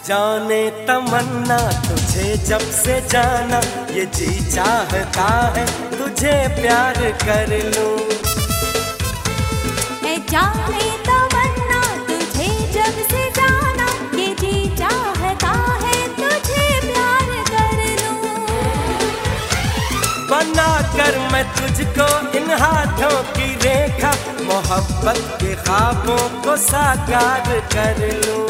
जाने तमन्ना तुझे जब से जाना, ये जी चाहता है तुझे प्यार कर लूं। जाने तमन्ना तुझे जब से जाना, ये जी चाहता है तुझे प्यार कर लूं। बना कर मैं तुझको इन हाथों की रेखा, मोहब्बत के ख्वाबों को साकार कर लूं।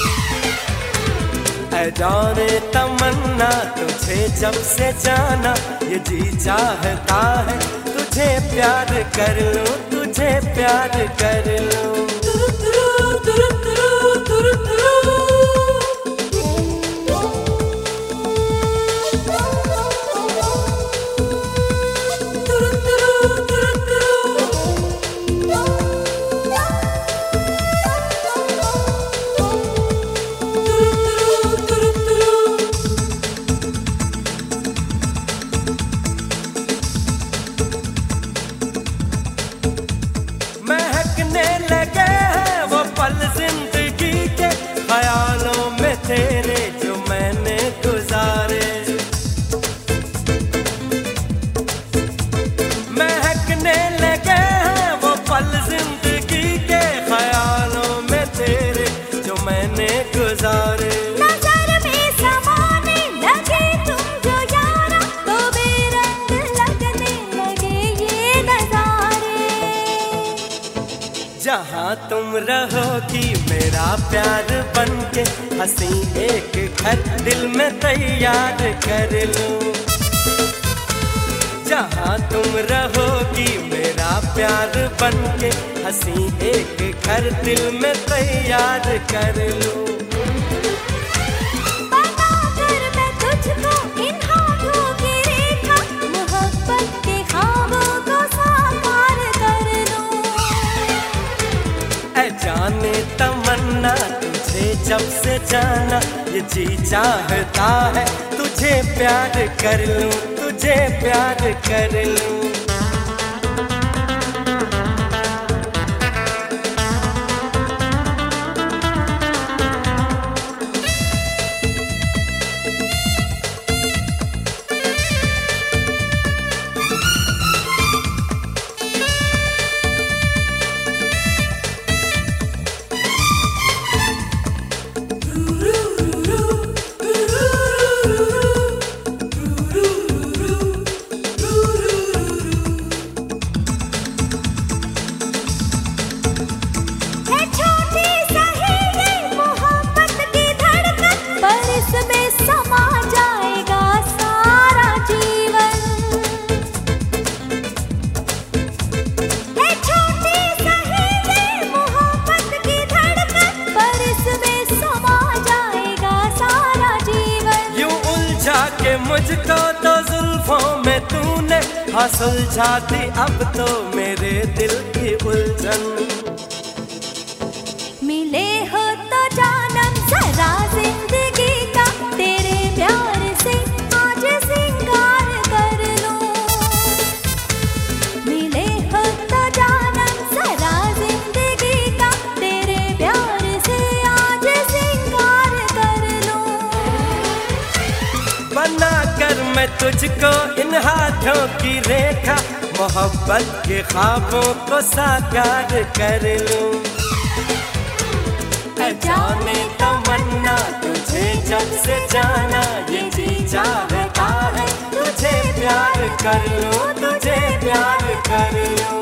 जाने तमन्ना तुझे जब से जाना, ये जी चाहता है तुझे प्यार कर लूं, तुझे प्यार कर लूं। लगे हैं वो पल जिंदगी के, ख्यालों में तेरे जो मैंने गुजारे। महकने लगे हैं वो पल जिंदगी के, ख्यालों में तेरे जो मैंने गुजारे। जहाँ तुम रहोगी मेरा प्यार बनके, हंसी एक घर दिल में तैयार कर लूं। जहाँ तुम रहोगी मेरा प्यार बनके, हंसी एक घर दिल में तैयार कर लूं। जाने तमन्ना तुझे जब से जाना, ये जी चाहता है तुझे प्यार कर लूं, तुझे प्यार कर लूं। मुझको तो जुल्फों में तूने हाँ सुलझा दी, अब तो मेरे दिल की उलझन। मिले हो तो जानम जरा जिंदगी का, तेरे प्यार से आज सिंगार कर लूं। मिले हो तो जानम जरा जिंदगी का, तेरे प्यार से आज सिंगार कर लूं। बना कर मैं तुझको इन हाथों की रेखा, मोहब्बत के ख्वाबों को साकार कर लूं। जाने तमन्ना तुझे जब से जाना, ये जी चाहता है तुझे प्यार कर लूं, तुझे प्यार कर लूं।